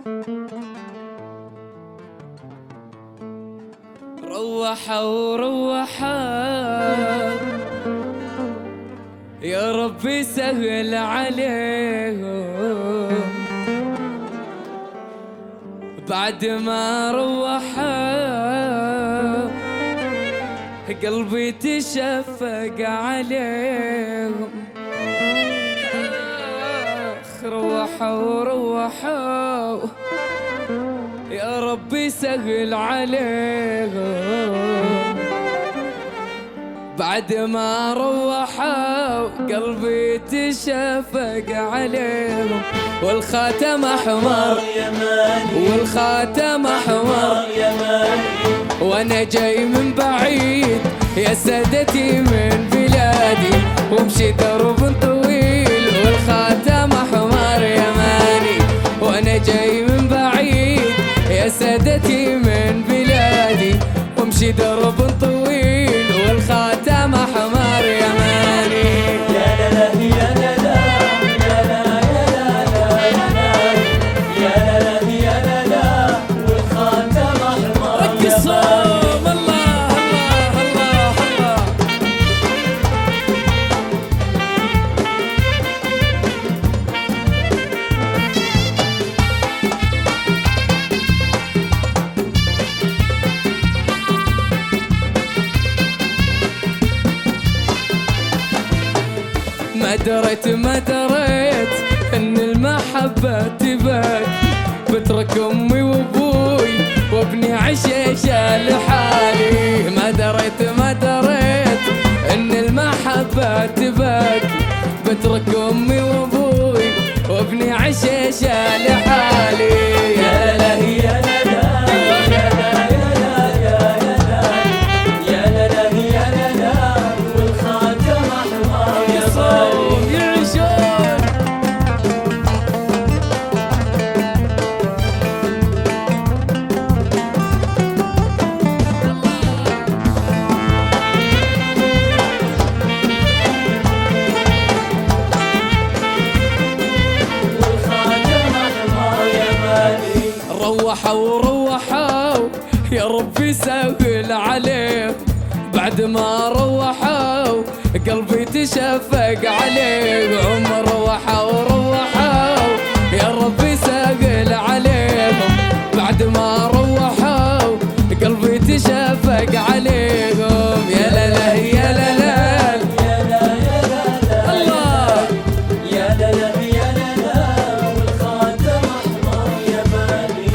روحوا يا ربي سهل عليهم بعد ما روحوا قلبي تشفق عليهم. روحوا يا ربي سهل عليهم بعد ما روحوا قلبي تشفق عليهم. والخاتم احمر والخاتم احمر وانا جاي من بعيد يا سادتي من بلادي وامشي درب طويل. والخاتم احمر يماني وانا جاي من بعيد يا سادتي من بلادي وامشي درب طويل. والخاتم احمر يماني يا لا يا لا يا لا يا لا يا لا والخاتم احمر الصوم. الله الله الله ما دريت ان المحبة تباك بترك امي وابوي وابني عشيشة لحالي. ما دريت ان المحبة تباك بترك امي وابوي وابني عشيشة لحالي. يا لا يا لا والخاتم احمر روحوا يا ربي سهل عليهم بعد ما روحوا قلبي تشفق عليهم. روحوا يا ربي سهل عليهم بعد ما روحوا قلبي تشفق عليهم. يا لا لا يا لا لا الله يا لا يا لا والخاتم احمر يماني.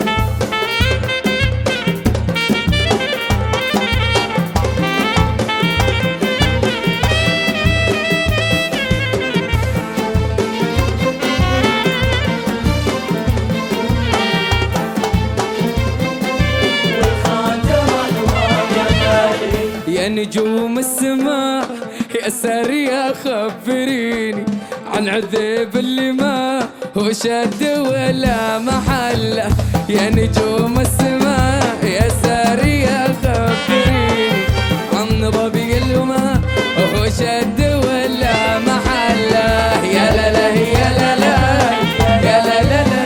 يا نجوم السماء يا سارية خبريني عن عذيب اللي ما هو شد ولا محله. يا نجوم السماء يا سارية خبريني عن ضبي اللي ما هو شد ولا محله. يا لا لا يا لا لا يا لا لا لا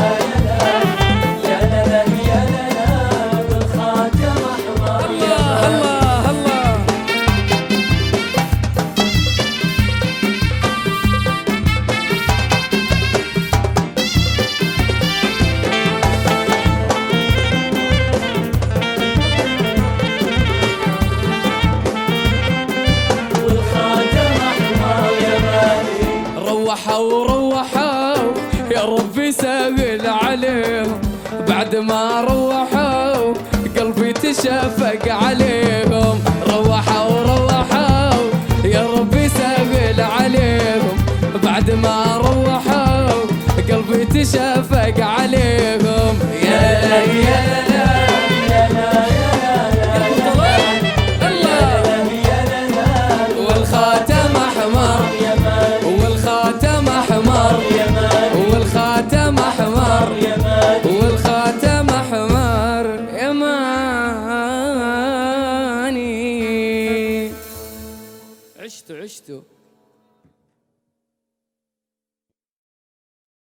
يا لا يا لا والخاتم احمر الله الله. والخاتم احمر يماني. روحوا يا ربي سهل عليهم بعد ما روحوا قلبي تشفق عليهم. روحوا يا ربي سهل عليهم بعد ما روحوا قلبي تشفق